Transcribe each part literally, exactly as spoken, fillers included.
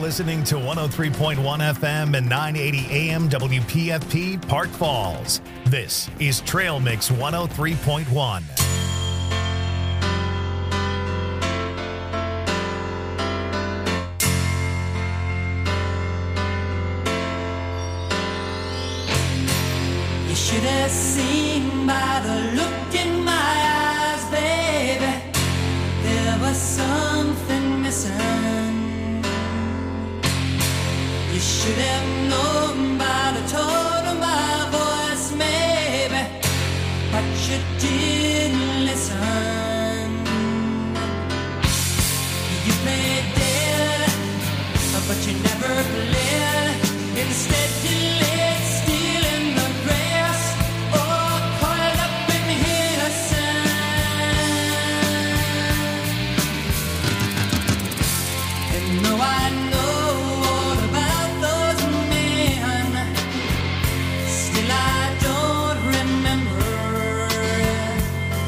listening to one oh three point one F M and nine eighty A M W P F P Park Falls. This is Trail Mix one oh three point one. You should have seen by the look in my eyes, baby, there was something missing. You should have known by the tone of my voice, maybe, but you didn't listen. You played dead, but you never played. Instead you laid still in the grass, or coiled up in innocence. And though I know all about those men, still I don't remember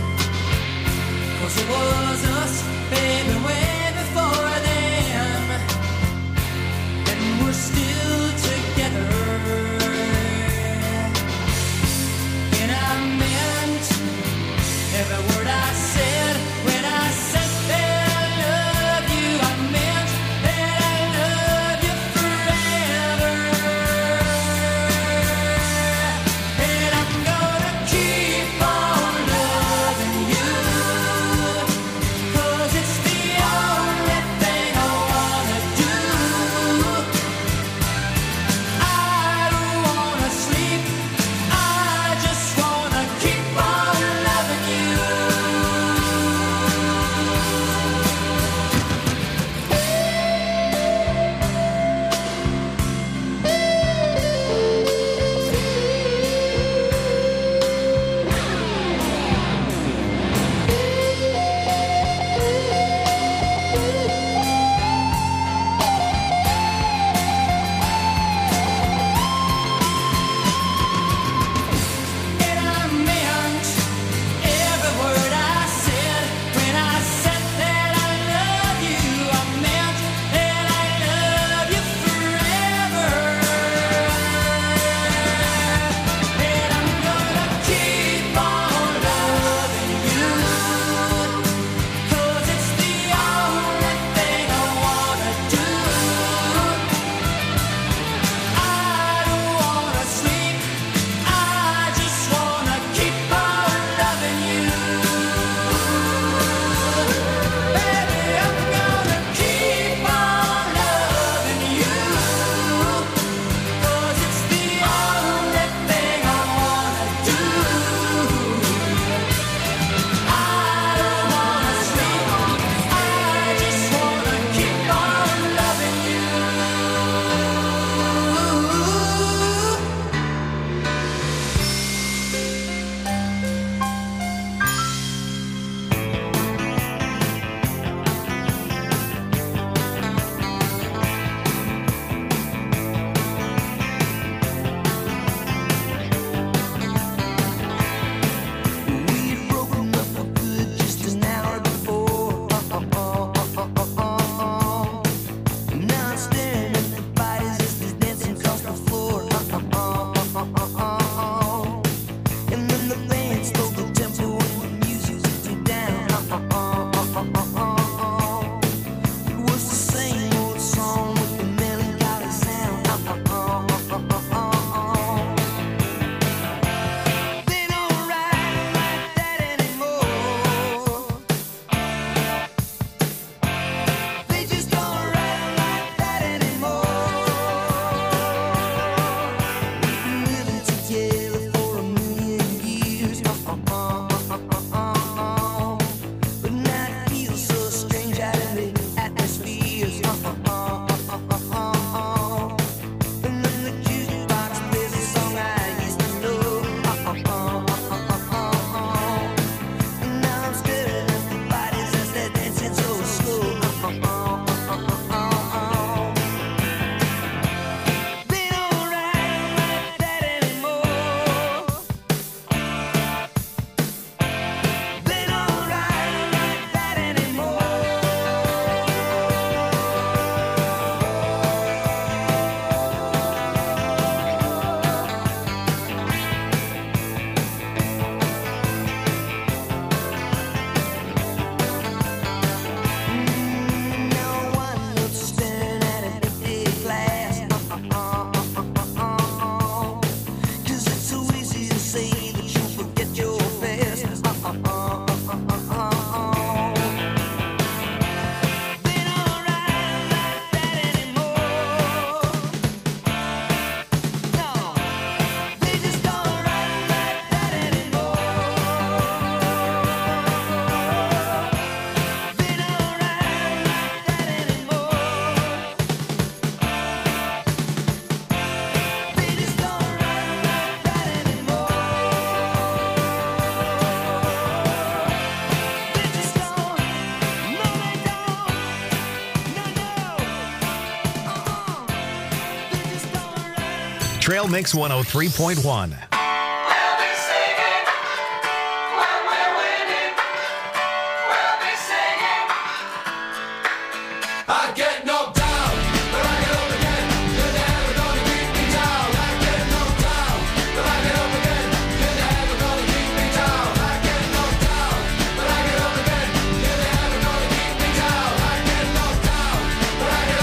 Trail Mix one oh three point one.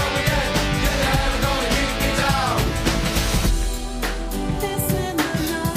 Listen enough.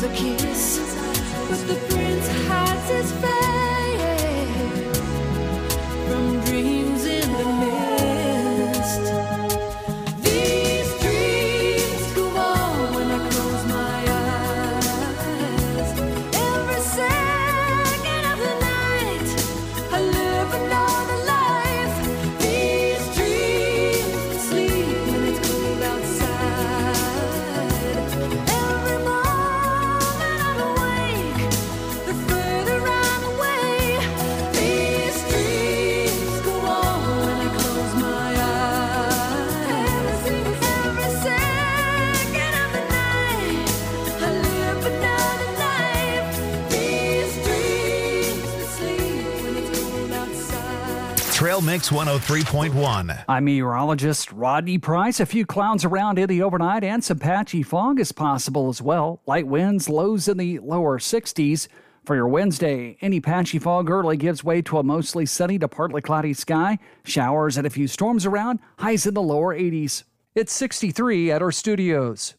a kiss, but the prince hides his face from dreams in the mist. These dreams go on when I close my eyes. Every second of the night, I live another life. These dreams sleep when it's cold outside. Every moment I'm awake, the further I'm away. These dreams go on when I close my eyes. Every second of the night, I live another life. These dreams sleep when it's cold outside. Trail Mix one oh three point one. I'm meteorologist Rodney Price. A few clouds around in the overnight and some patchy fog is possible as well. Light winds, lows in the lower sixties. For your Wednesday, any patchy fog early gives way to a mostly sunny to partly cloudy sky. Showers and a few storms around, highs in the lower eighties. It's sixty-three at our studios.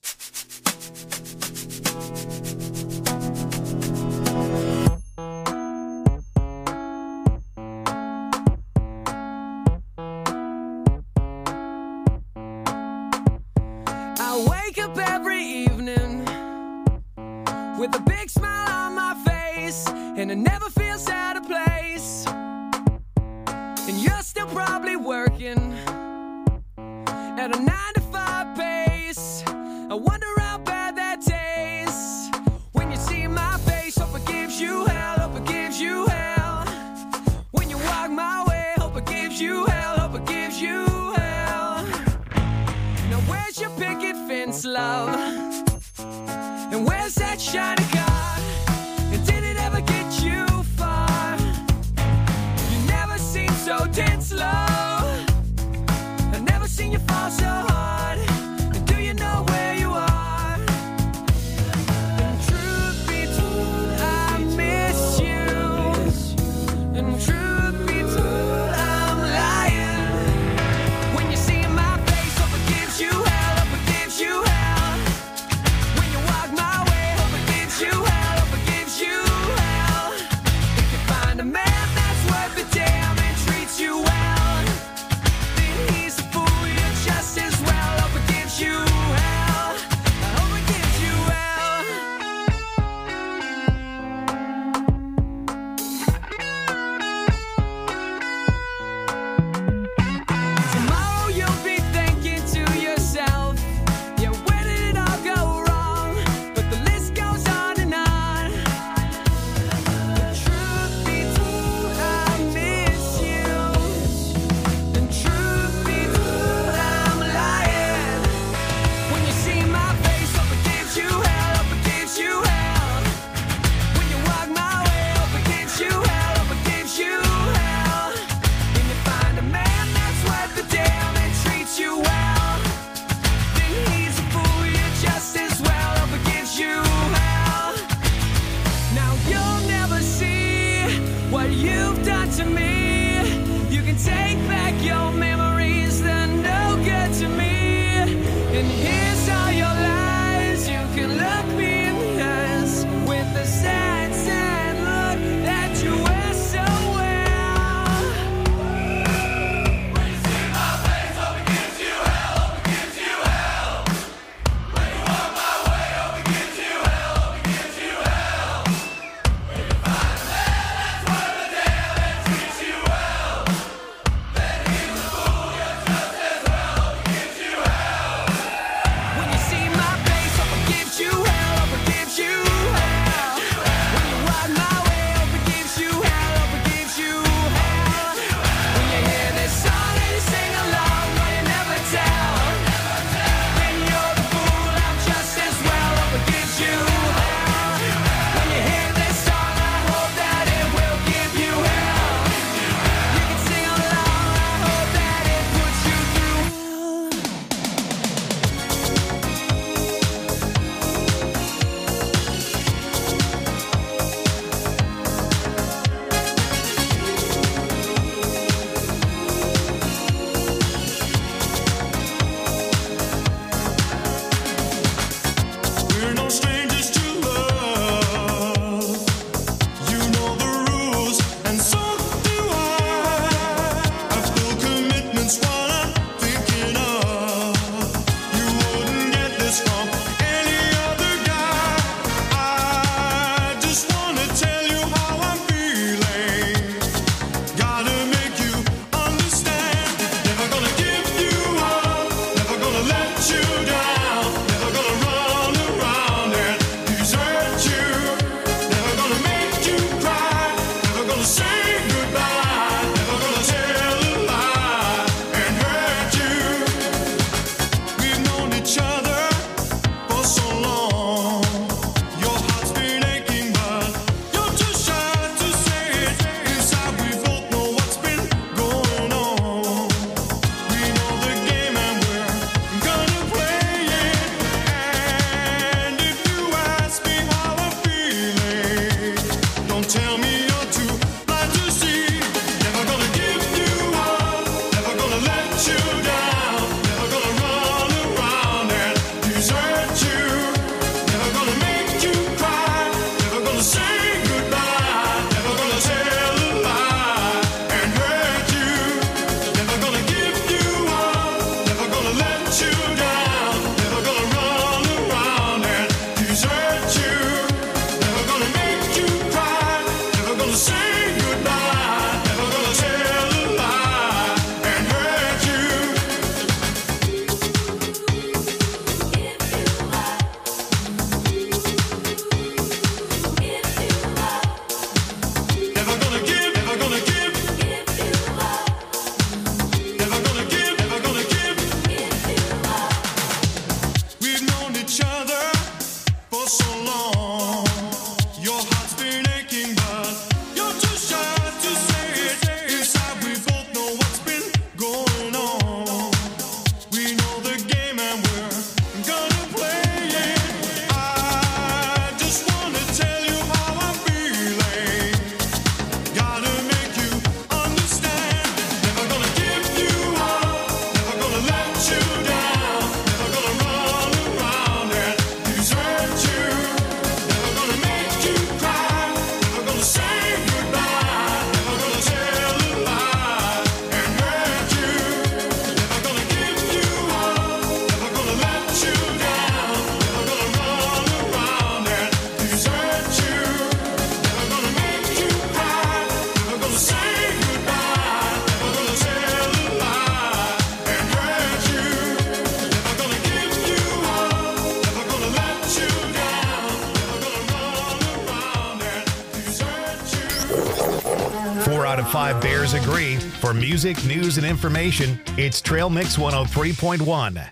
I wake up every evening with a big smile on my face, and it never feels out of place. And you're still probably working at a nine to five pace. I wonder how bad that tastes when you see my face. Hope it gives you hell, hope it gives you hell. When you walk my way, hope it gives you hell, hope it gives you hell. Now where's your picket fence, love? And where's that shiny car? And did it ever get you far? You never seem so dead slow. I've never seen you fall so hard. And do you know where you are? And truth be told, I miss you. And truth be told, I'm lying. When you see my face, hope it gives you hell, hope it gives you hell. When you walk my way, hope it gives you Four out of five Bears agree. For music, news, and information, it's Trail Mix one oh three point one.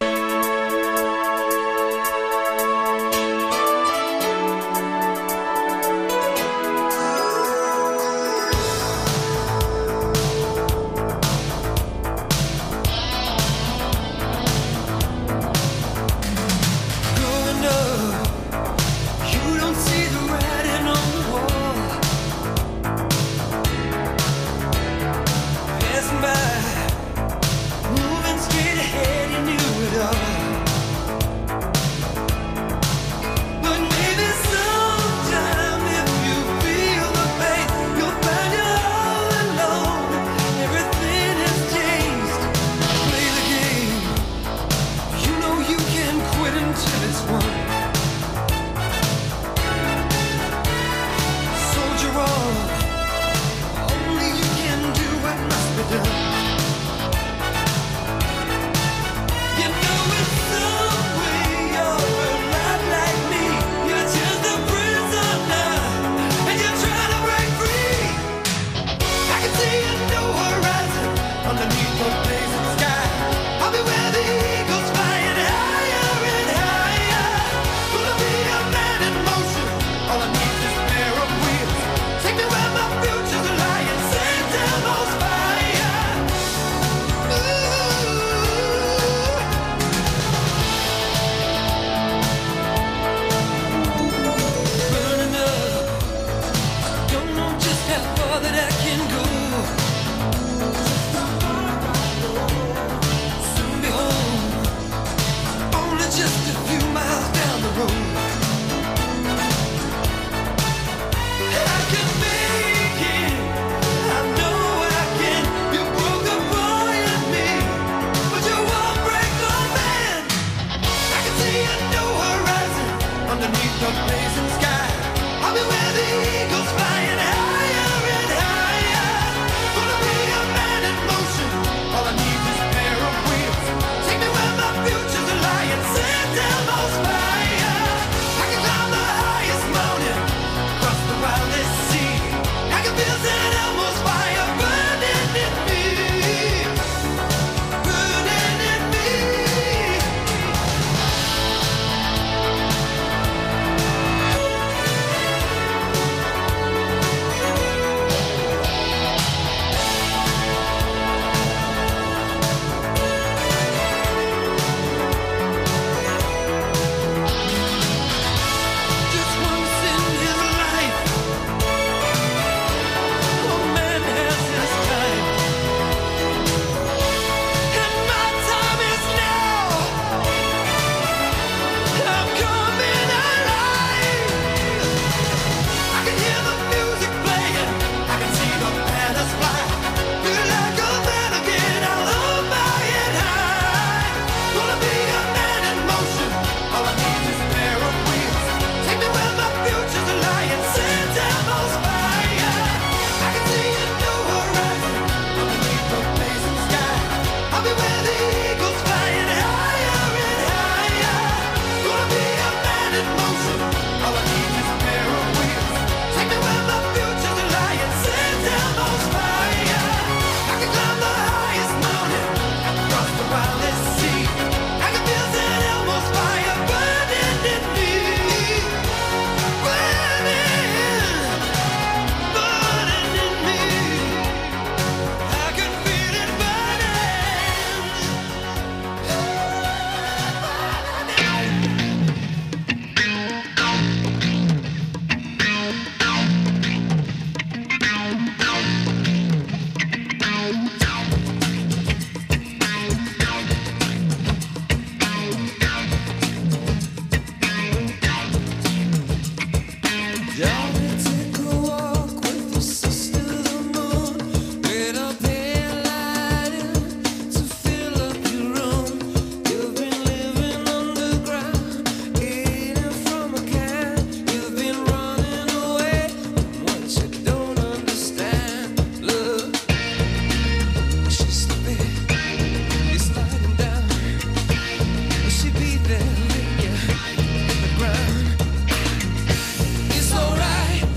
It's alright.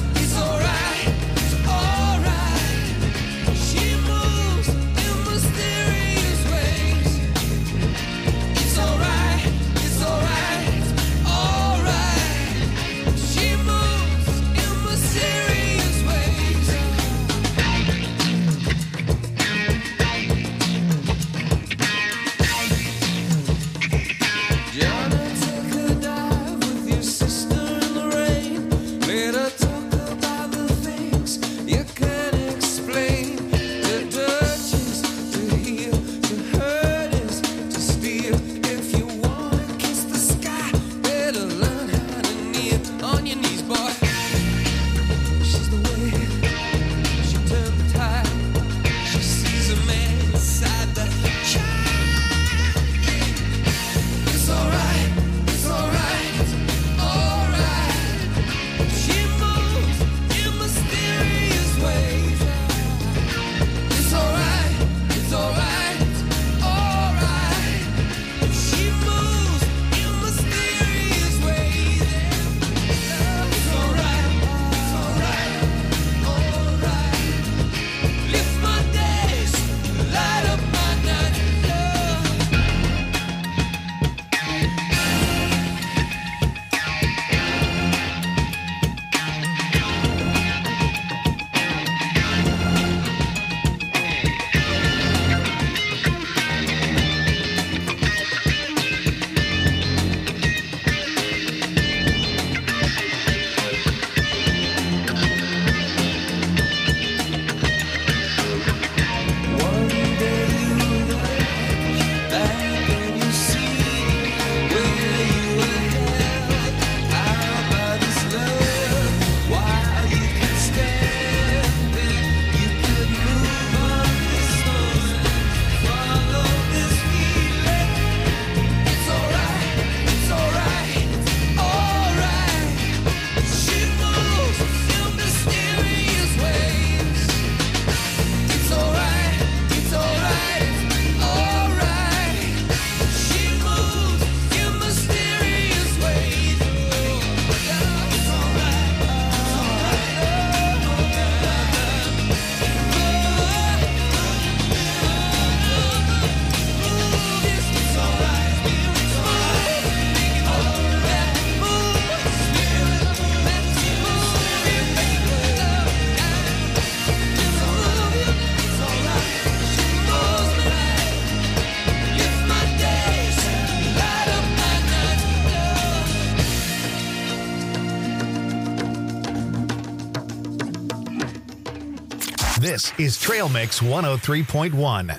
This is Trail Mix one oh three point one.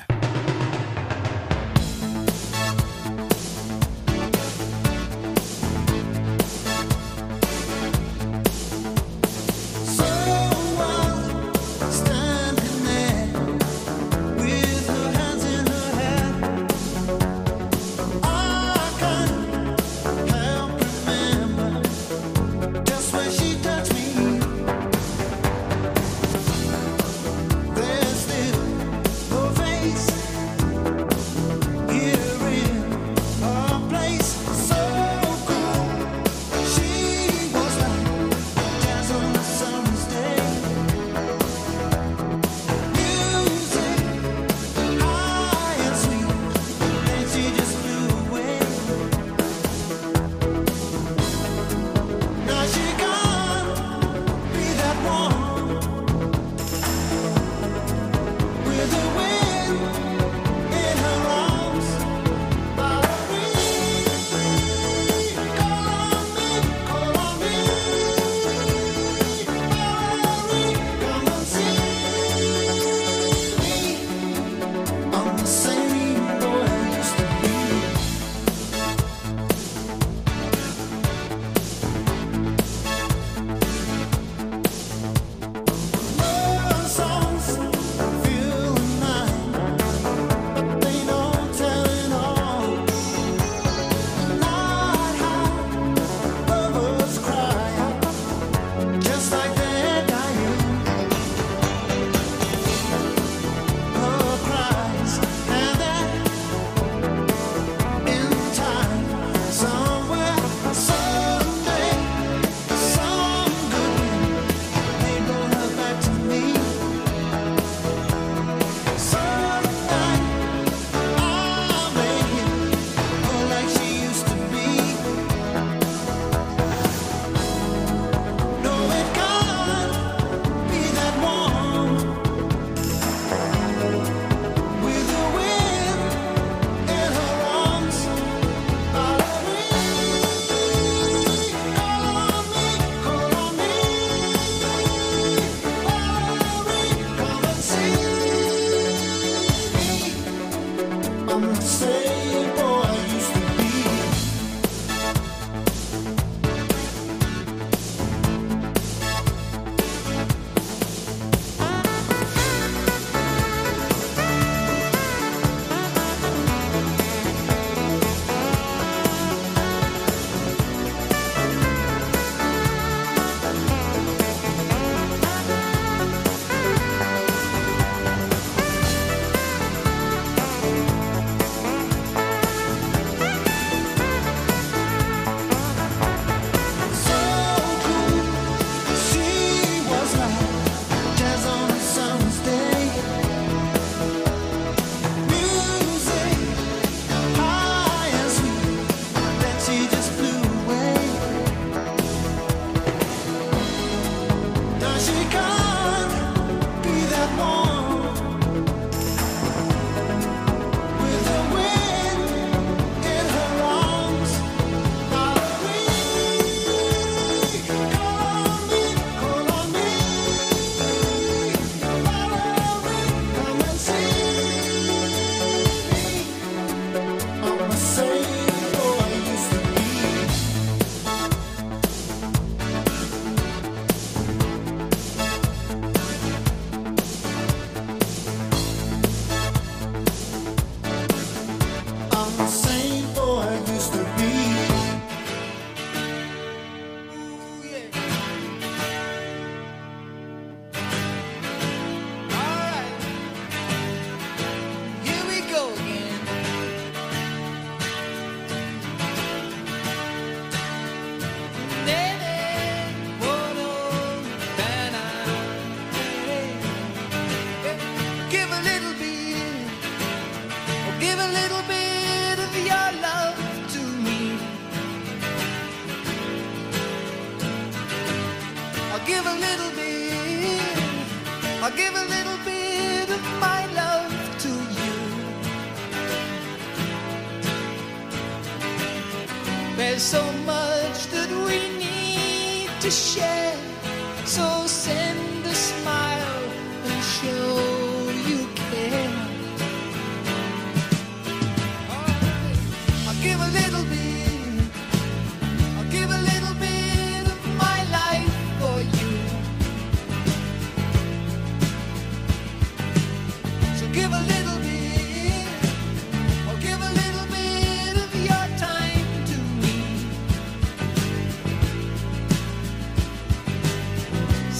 There's so much that we need to share, so send a smile and show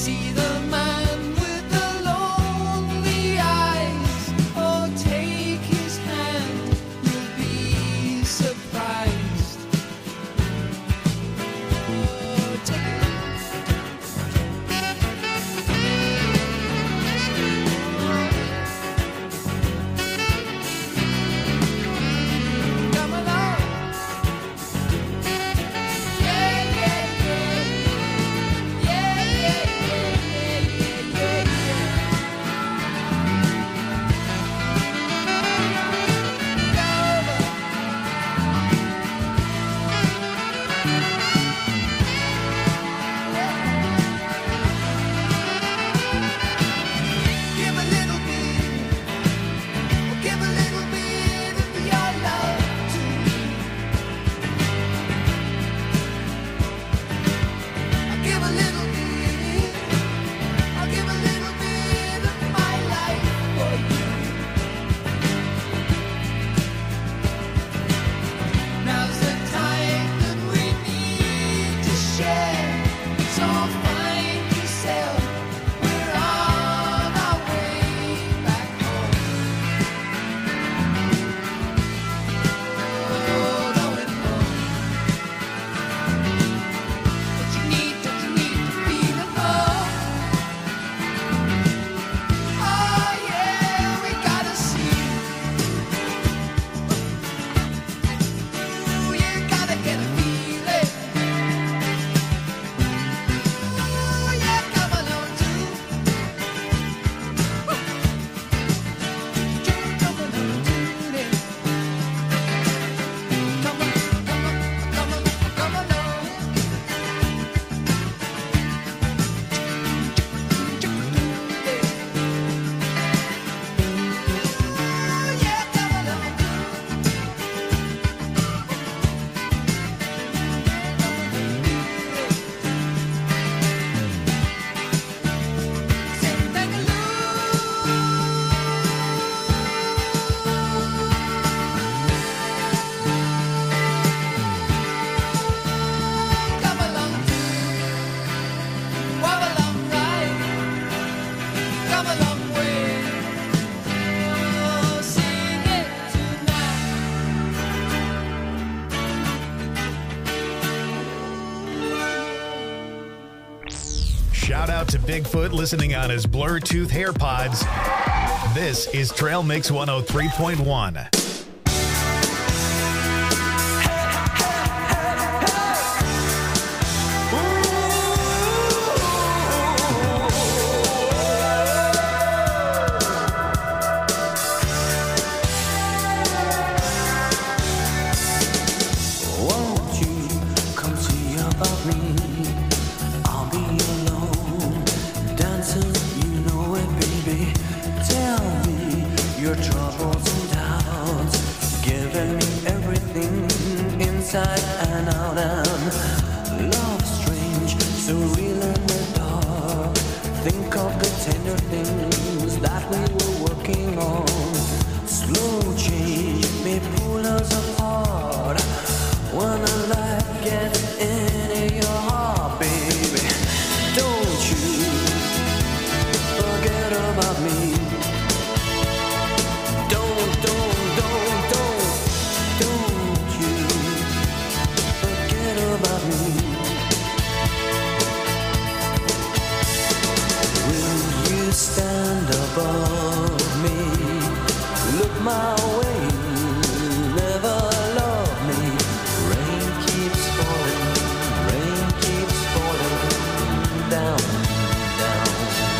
See the man with the lonely eyes. Oh, take his hand, you'll be surprised. Oh, take Come along. Yeah, yeah, yeah. Yeah, yeah, yeah, yeah, yeah, Give a little bit, give a little bit of your love to me. I'll give a little bit, I'll give a little bit of my life for you. Now's the time that we need to share. So find yourself, we're on our way back home. Oh, going home. Don't you need, don't you need to feel the love? Oh yeah, we gotta see. Ooh, you gotta get a feeling. Ooh, yeah, come along too. Woo. Come along too, then. Come on, come on, come on, come along. Ooh, yeah, come along too. Sing Come along too. Walk along right. Come a long way. Oh, sing it tonight. Shout out to Bigfoot listening on his Bluetooth AirPods. This is Trail Mix one oh three point one. Won't you come see about me? I'll be alone, dancing, you know it, baby. Tell me your troubles and doubts, giving me everything inside and out. And love strange, so real in the dark. Think of the tender things that we were working on. Slow change may pull us apart. When a light gets into your heart, baby, don't you forget about me. Don't, don't, don't, don't, don't you forget about me. Will you stand above me? Look my way, never love me. Rain keeps falling, rain keeps falling down, down,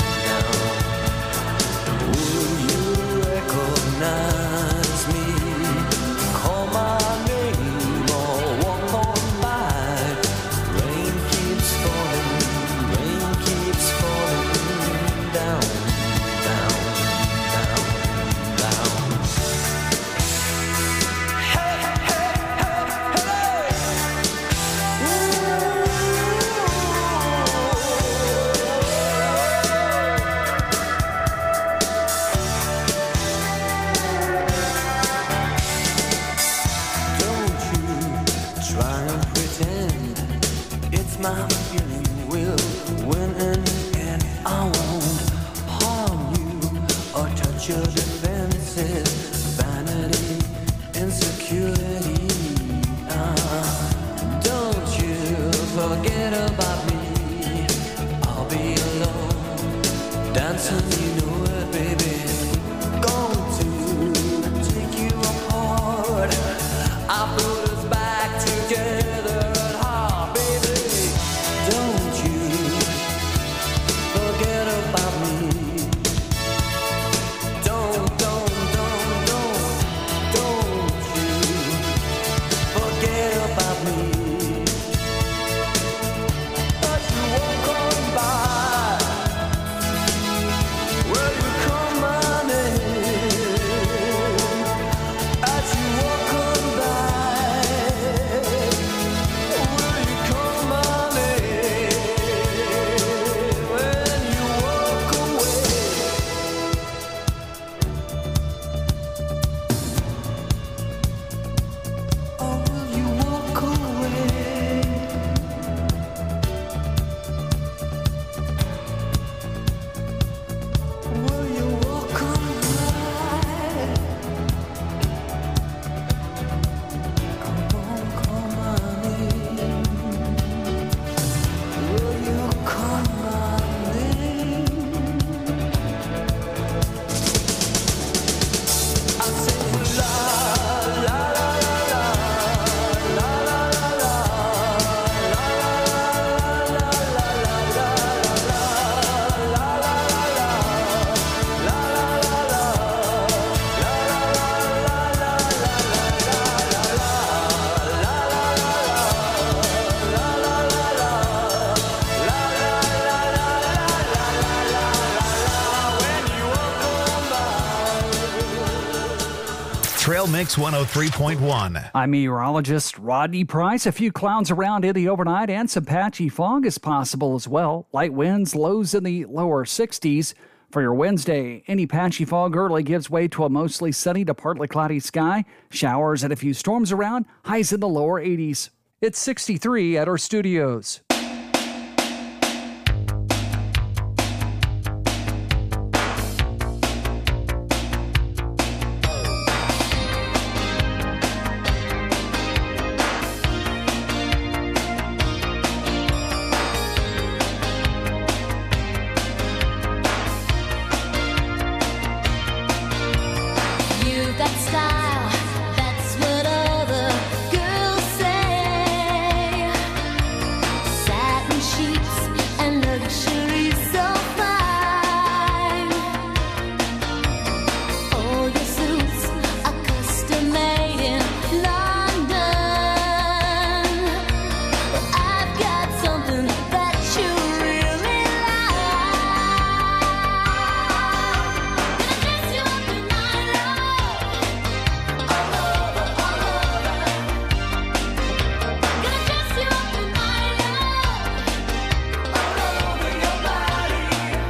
down. Will you recognize me? Call my name or walk on by. Rain keeps falling, rain keeps falling down, down, down, down. Trail Mix one oh three point one. I'm meteorologist Rodney Price. A few clouds around in the overnight and some patchy fog is possible as well. Light winds, lows in the lower sixties. For your Wednesday, any patchy fog early gives way to a mostly sunny to partly cloudy sky. Showers and a few storms around, highs in the lower eighties. It's sixty-three at our studios. You've got style, that's what other girls say. Satin sheets and luxury so fine. All your suits are custom made in London. Well, I've got something that you really like. Gonna dress you up in my love. All over, all over. Gonna dress you up in my love. All over your body.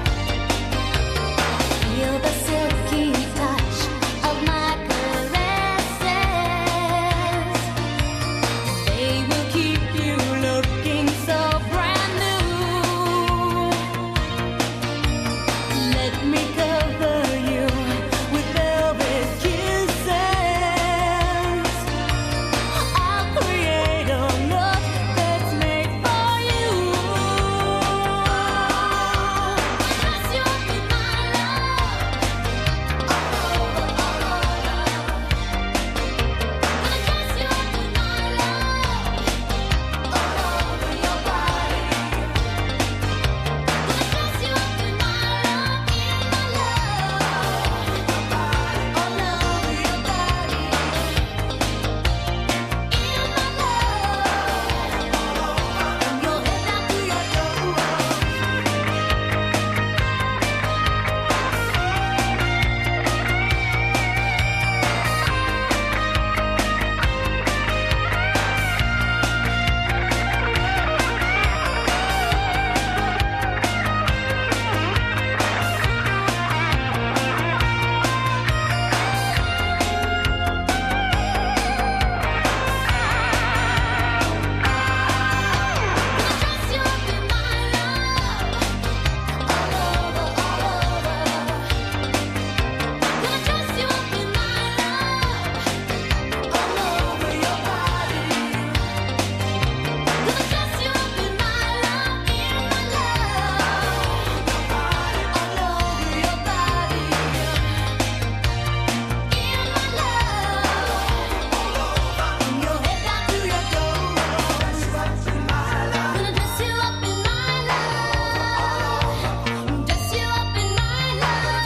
Feel the silky touch of my caresses. They will keep you looking so brand new. Let me cover you with velvet kisses. I'll create a look that's made for you. Dress you up in my love. All over, all over. Gonna dress you up in my love. All over your body. Gonna dress you up in my love, in my love. All over your body. In my love. From your head down to your toes. Dress you up in my love. All over, all over. Gonna dress you up in my love. All over your body. Gonna dress you up in my love, in my love. All over your body. In my love. From your head down to your toes. Gonna dress you up in my love. Dress you up in my love.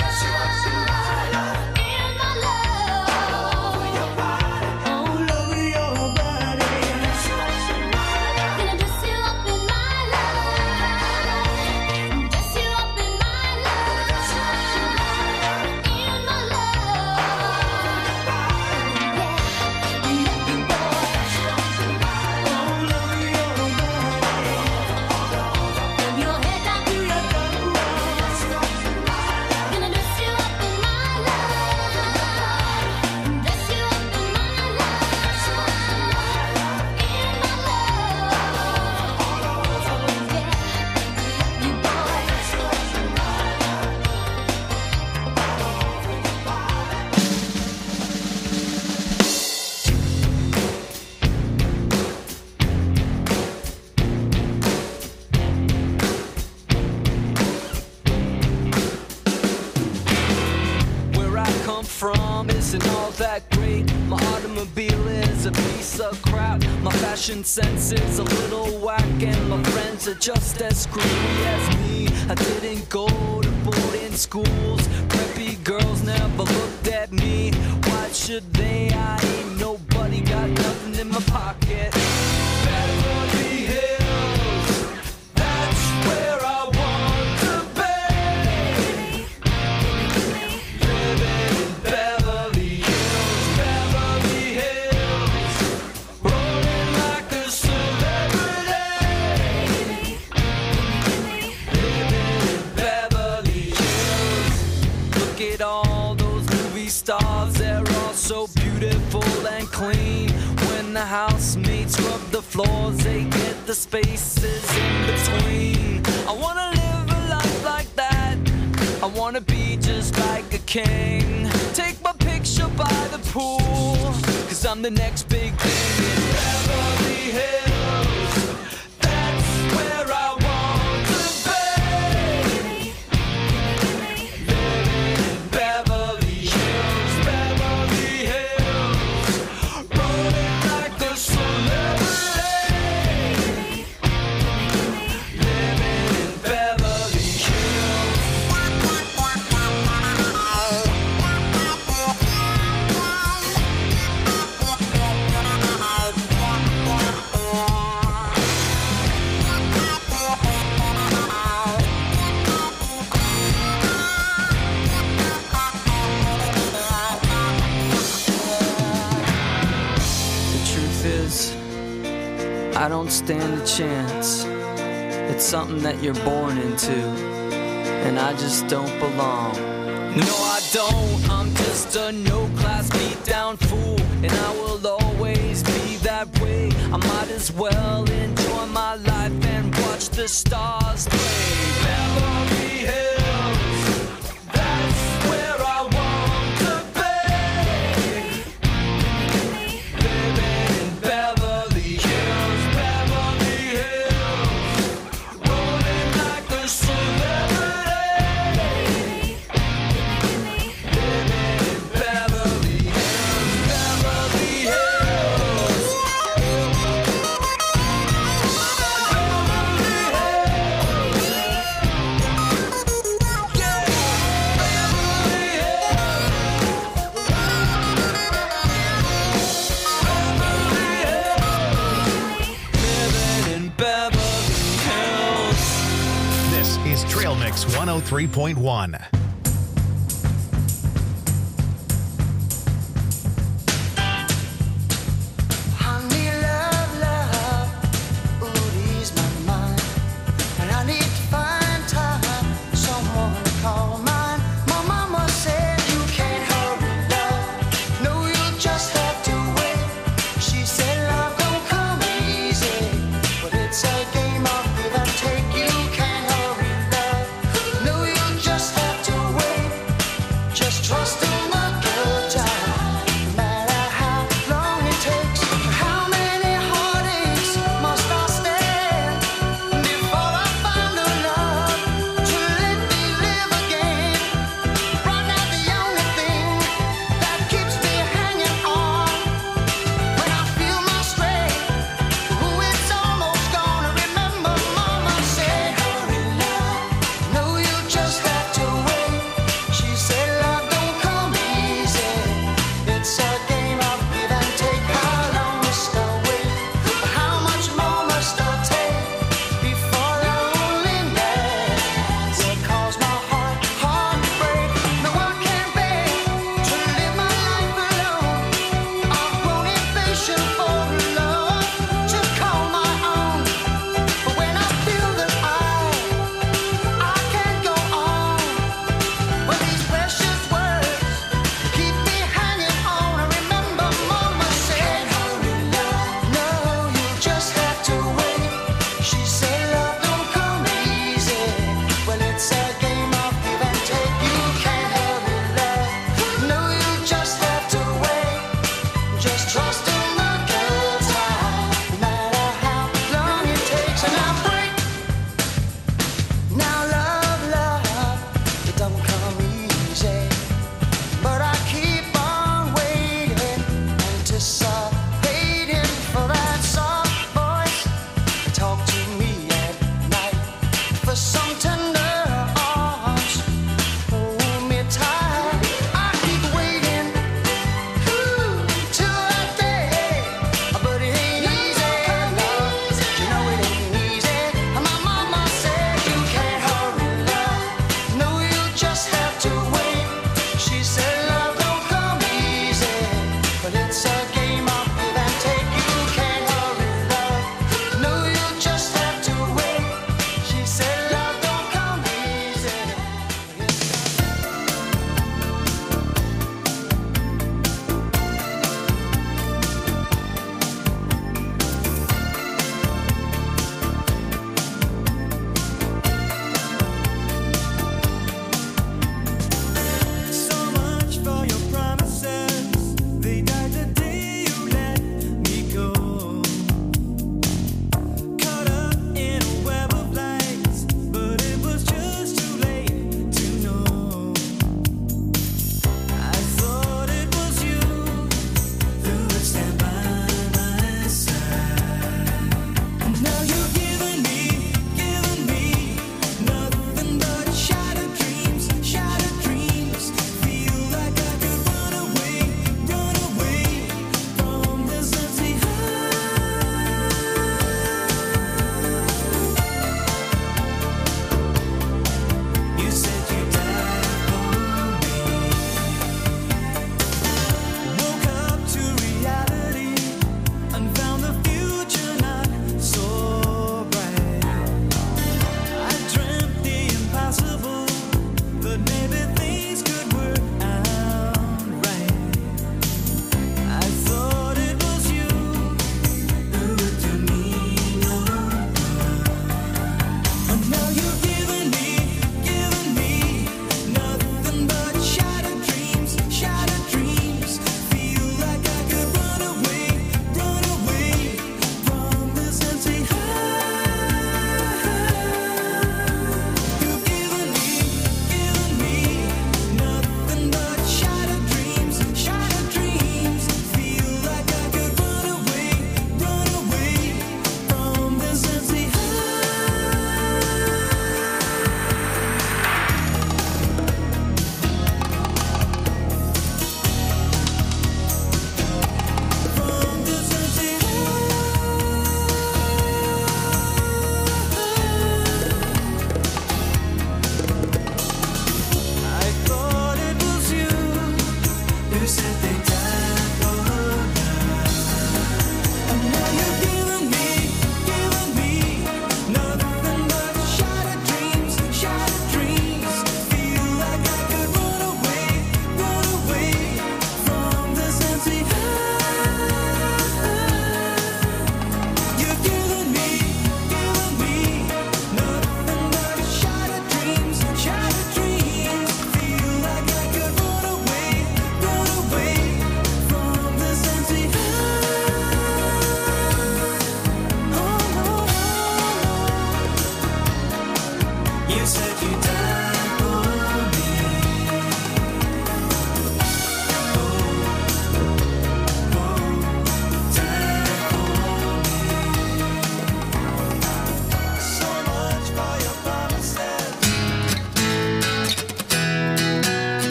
In my love. All over your body. Gonna dress you up in my love. Dress you up in my love. In my love. Yeah, lucky boy. All over your body. From your head down to your toes. Gonna dress you up in my love. Dress you up in my love. In my love. Yeah, you boy. Where I come from isn't all that great. My automobile is a piece of crap. My fashion sense is a little whack, and my friends are just as screwy as me. I didn't go to boarding schools. Preppy girls never looked at me. Why should they? I ain't nobody, got nothing in my pocket. Beverly Hills, that's where I want to be. Living in Beverly Hills, Beverly clean. When the housemates rub the floors, they get the spaces in between. I wanna live a life like that. I wanna be just like a king. Take my picture by the pool, cause I'm the next big thing in Beverly Hills. That's where I want to be. Living in Beverly Hills, Beverly Hills. Rolling like a celebrity. Living in Beverly Hills. The truth is, I don't stand a chance. It's something that you're born into, and I just don't belong. No, I don't. I'm just a no-class beat-down fool, and I will always be that way. I might as well enjoy my life and watch the stars play. Beverly Hills, that's where I want to be. Living in Beverly Hills, Beverly Hills. Rolling like a celebrity. Living in Beverly Hills, Beverly Hills. Living in Beverly Hills. This is Trail Mix one oh three point one. Honey, love, love, ooh, ease my mind. And I need to find time, someone to call mine. My mama said you can't hurry, love. No, you'll just have to wait. She said love don't come easy, but it's a game of give and take. You can't hurry, love. No, you'll just have to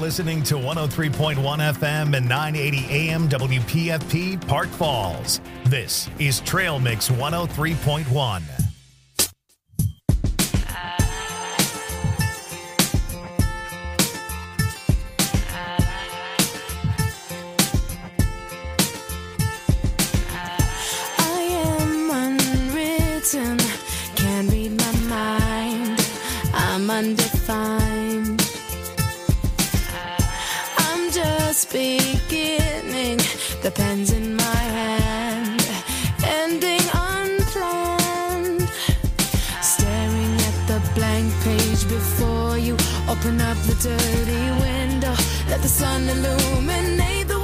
listening to one oh three point one F M and nine eighty A M W P F P Park Falls. This is Trail Mix one oh three point one. Can't read my mind, I'm undefined. I'm just beginning, the pen's in my hand, ending unplanned. Staring at the blank page before you, open up the dirty window, let the sun illuminate the